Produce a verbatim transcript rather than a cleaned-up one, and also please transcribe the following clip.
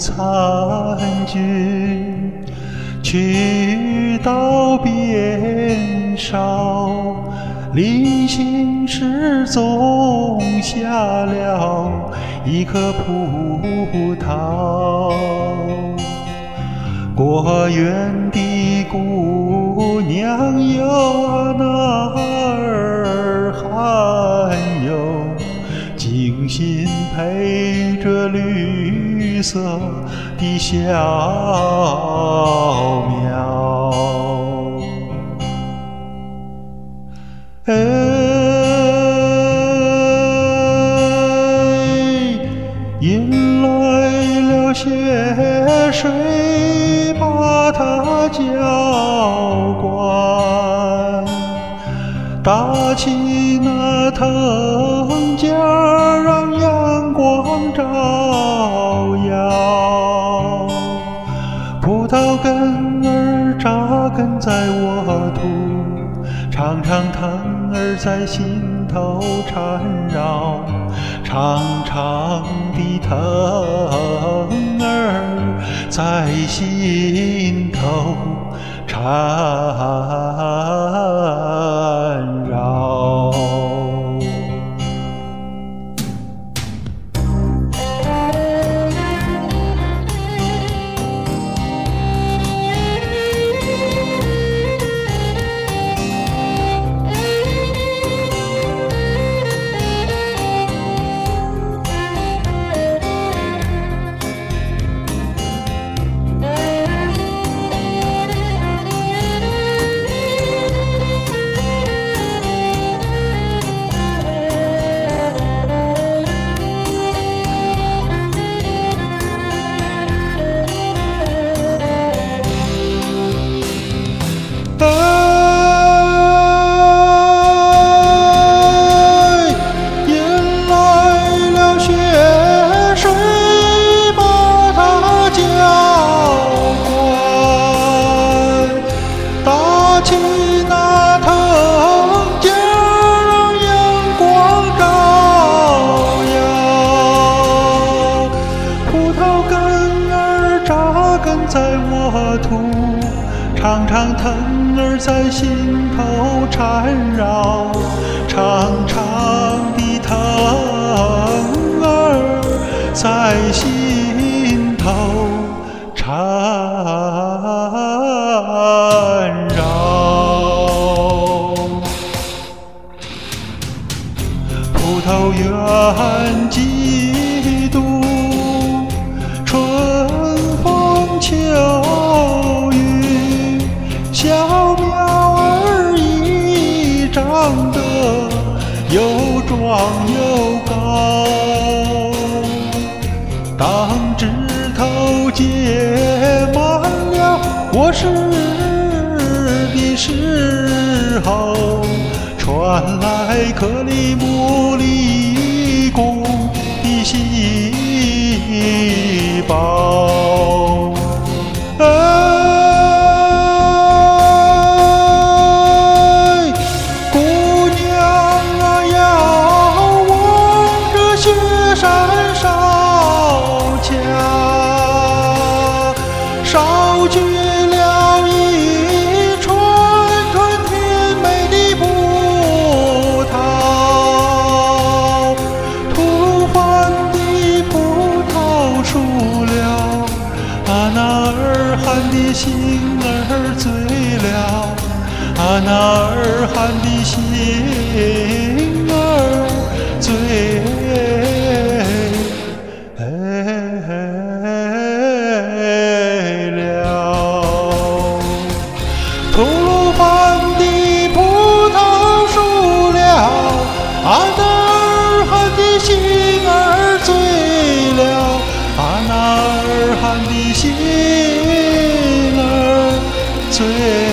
参军，去到边梢，临行时种下了一颗葡萄。果园的姑娘有啊那儿还有，精心配着绿色的小苗。哎，引来了血水，把它浇灌，搭起那藤架，让阳光照耀。葡萄根儿扎根在沃土，长长藤儿在心头缠绕，长长的藤儿在心头缠绕。在沃土，长长藤儿在心头缠绕，长长的藤儿在心头缠绕。葡萄园几度春秋雨，小苗儿已长得又壮又高。当枝头结满了果实的时候，传来克里姆林宫的喜报。哎，姑娘啊，要望着雪山烧家，烧去了一串串甜美的葡萄，吐蕃的葡萄熟了，啊那儿喊的心儿醉了，啊那儿喊的心儿醉了。吐鲁番的葡萄熟了，啊那儿喊的心儿醉了，啊那儿喊的心儿醉。